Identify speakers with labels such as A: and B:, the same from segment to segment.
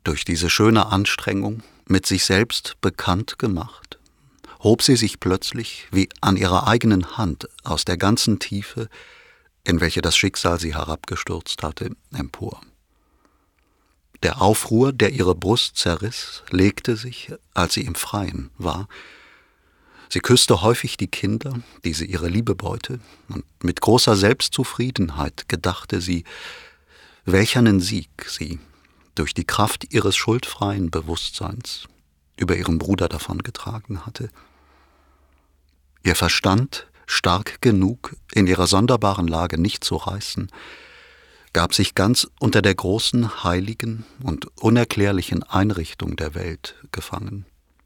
A: Durch diese schöne Anstrengung, mit sich selbst bekannt gemacht, hob sie sich plötzlich wie an ihrer eigenen Hand aus der ganzen Tiefe, in welche das Schicksal sie herabgestürzt hatte, empor. Der Aufruhr, der ihre Brust zerriss, legte sich, als sie im Freien war. Sie küsste häufig die Kinder, diese ihre Liebebeute, und mit großer Selbstzufriedenheit gedachte sie, welch einen Sieg sie durch die Kraft ihres schuldfreien Bewusstseins über ihren Bruder davongetragen hatte. Ihr Verstand, stark genug, in ihrer sonderbaren Lage nicht zu reißen, gab sich ganz unter der großen, heiligen und unerklärlichen Einrichtung der Welt gefangen.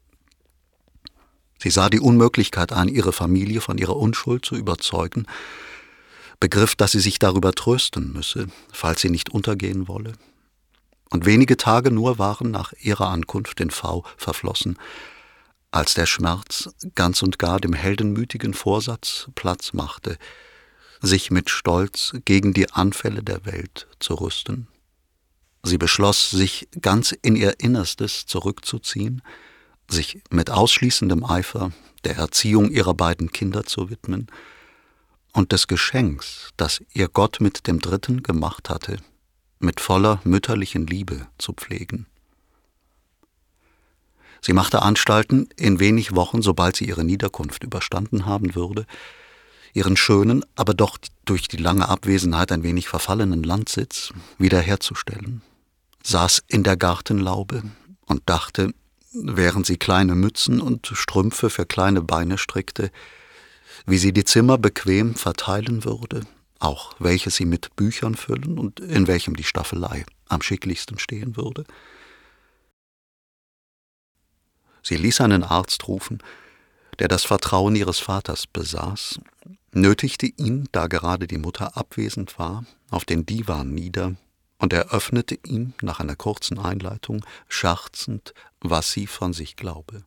A: Sie sah die Unmöglichkeit ein, ihre Familie von ihrer Unschuld zu überzeugen, begriff, dass sie sich darüber trösten müsse, falls sie nicht untergehen wolle. Und wenige Tage nur waren nach ihrer Ankunft in V verflossen, als der Schmerz ganz und gar dem heldenmütigen Vorsatz Platz machte, sich mit Stolz gegen die Anfälle der Welt zu rüsten. Sie beschloss, sich ganz in ihr Innerstes zurückzuziehen, sich mit ausschließendem Eifer der Erziehung ihrer beiden Kinder zu widmen und des Geschenks, das ihr Gott mit dem Dritten gemacht hatte, mit voller mütterlichen Liebe zu pflegen. Sie machte Anstalten, in wenig Wochen, sobald sie ihre Niederkunft überstanden haben würde, ihren schönen, aber doch durch die lange Abwesenheit ein wenig verfallenen Landsitz wiederherzustellen, saß in der Gartenlaube und dachte, während sie kleine Mützen und Strümpfe für kleine Beine strickte, wie sie die Zimmer bequem verteilen würde, auch welches sie mit Büchern füllen und in welchem die Staffelei am schicklichsten stehen würde. Sie ließ einen Arzt rufen, der das Vertrauen ihres Vaters besaß, nötigte ihn, da gerade die Mutter abwesend war, auf den Divan nieder und eröffnete ihm nach einer kurzen Einleitung scherzend, was sie von sich glaube.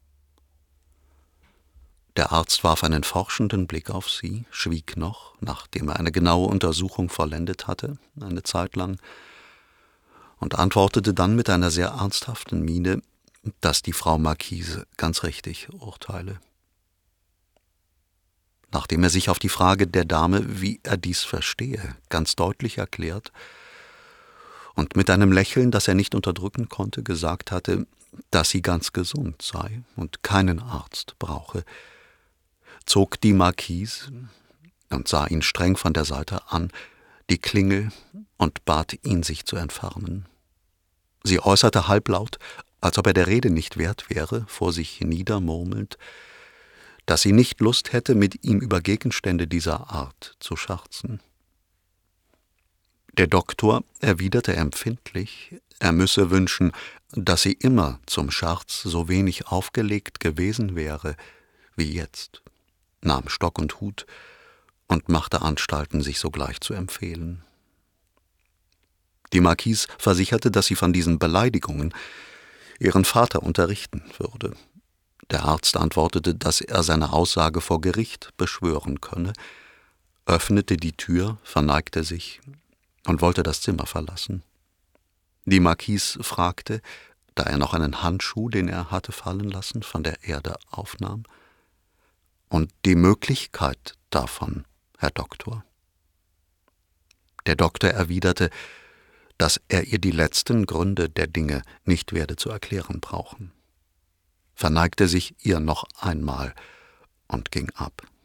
A: Der Arzt warf einen forschenden Blick auf sie, schwieg noch, nachdem er eine genaue Untersuchung vollendet hatte, eine Zeit lang, und antwortete dann mit einer sehr ernsthaften Miene, dass die Frau Marquise ganz richtig urteile. Nachdem er sich auf die Frage der Dame, wie er dies verstehe, ganz deutlich erklärt und mit einem Lächeln, das er nicht unterdrücken konnte, gesagt hatte, dass sie ganz gesund sei und keinen Arzt brauche, zog die Marquise und sah ihn streng von der Seite an, die Klingel und bat ihn, sich zu entfernen. Sie äußerte halblaut, als ob er der Rede nicht wert wäre, vor sich niedermurmelnd, dass sie nicht Lust hätte, mit ihm über Gegenstände dieser Art zu scherzen. Der Doktor erwiderte empfindlich, er müsse wünschen, dass sie immer zum Scherz so wenig aufgelegt gewesen wäre wie jetzt, nahm Stock und Hut und machte Anstalten, sich sogleich zu empfehlen. Die Marquise versicherte, dass sie von diesen Beleidigungen ihren Vater unterrichten würde. Der Arzt antwortete, dass er seine Aussage vor Gericht beschwören könne, öffnete die Tür, verneigte sich und wollte das Zimmer verlassen. Die Marquise fragte, da er noch einen Handschuh, den er hatte fallen lassen, von der Erde aufnahm, »Und die Möglichkeit davon, Herr Doktor?« Der Doktor erwiderte, dass er ihr die letzten Gründe der Dinge nicht werde zu erklären brauchen, verneigte sich ihr noch einmal und ging ab.